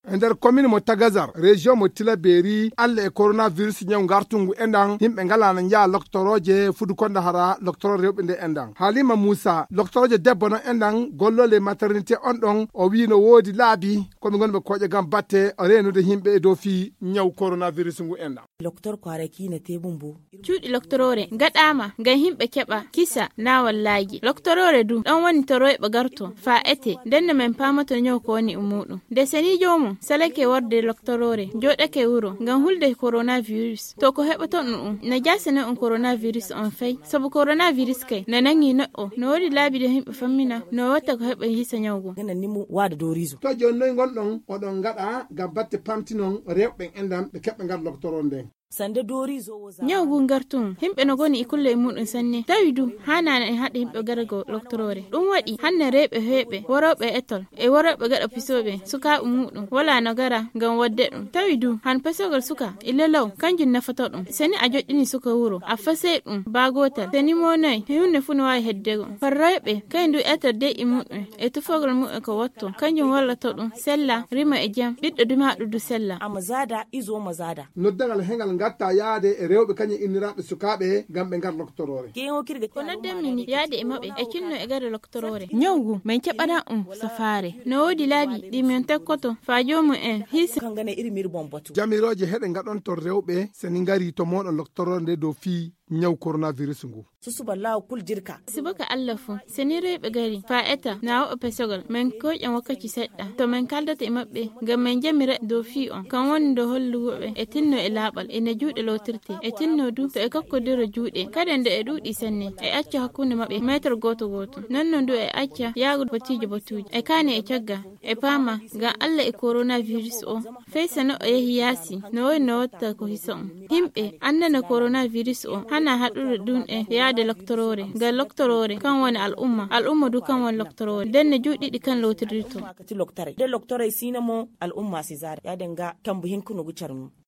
ender commune mo Tagazar region mo Tilaberi alle e coronavirus nyaw ngartungu endan himbe ngalana nya loktoroje fudu konda hara loktoro rewbe nde endan Halima Musa loktoroje debbo no endan gollole maternité on don o wi no wodi laabi ko mi gonbe koje gam batte o renude himbe do fi nyaw coronavirus ngu endan loktor kwareki ne tebumbu cuudi loktorore gadama ngam himbe keba kisa na wallahi loktorore du dan woni toroy be garto fa ete denne men pamato nyaw ko woni umudum de seni jomu salake warde loktorore jodake wuro ngam hulde coronavirus to ko hebato na jasene on coronavirus on fay sabu coronavirus kay na nangi no no wodi laabi de himbe famina no wata ko heba hisa nyawgo ngana nimu wada dorizo to jonnoy gondon odon gada gam batte pamtinon rewbe endam be kebbe ngal loktoro nden sande dorizo woza nyawgu ngartum himbe no goni ikulle mudun sanne tawidu hanana en hade himbe gargo loktorore dum wadi hanne rebe hebe worobe etol e worobe gada pisobe suka mudun wala no gara ngam wadde dum tawidu han pesogol suka ilelaw kanjin nafato dum seni a joddini suka wuro a fase dum bagotal seni monay hunne funu way heddego farrebe kayndu etor de imudun e tufogol mu ko watto kanjin wala to dum sella rima e jam biddo dum hadudu sella amazada izo mazada noddangal hengal gatta yaade e rewbe kany innirabe sukabe gambe ngar loktorore kewo kirge ko naddamini yaade e mabbe e kinno e gar loktorore nyawgu men cabada safare no wodi laabi di men tekkoto fa jomu en hisa kangane irmir bombatu jamiroje hede ngadon to rewbe seni ngari to modon loktorore de do fi nyaw coronavirus ngu susuballa kul jirka sibaka allafu seni rewbe gari fa eta na o pesogol men ko en wakati sedda to men kaldata e mabbe ngam men jamira do fi on kan wondo holluwobe e tinno e labal e ne juude lotirte e tinno du to e kakkodiro juude kadande e dudi sanne e acca hakkunde mabbe meter goto nonnon du e acca yaagu botijo botuji e kane e cagga e pama ga alla e coronavirus o feysano e hiyasi no wata ko hison himbe annana coronavirus o hana haɗude ɗum e yaade loktorore ngal loktorore kan woni al'umma du kan woni loktorore denne juuɗiɗi kan lotirdirto de loktore sinamo al'umma si zare yaade nga kambu hinkuno gucarnu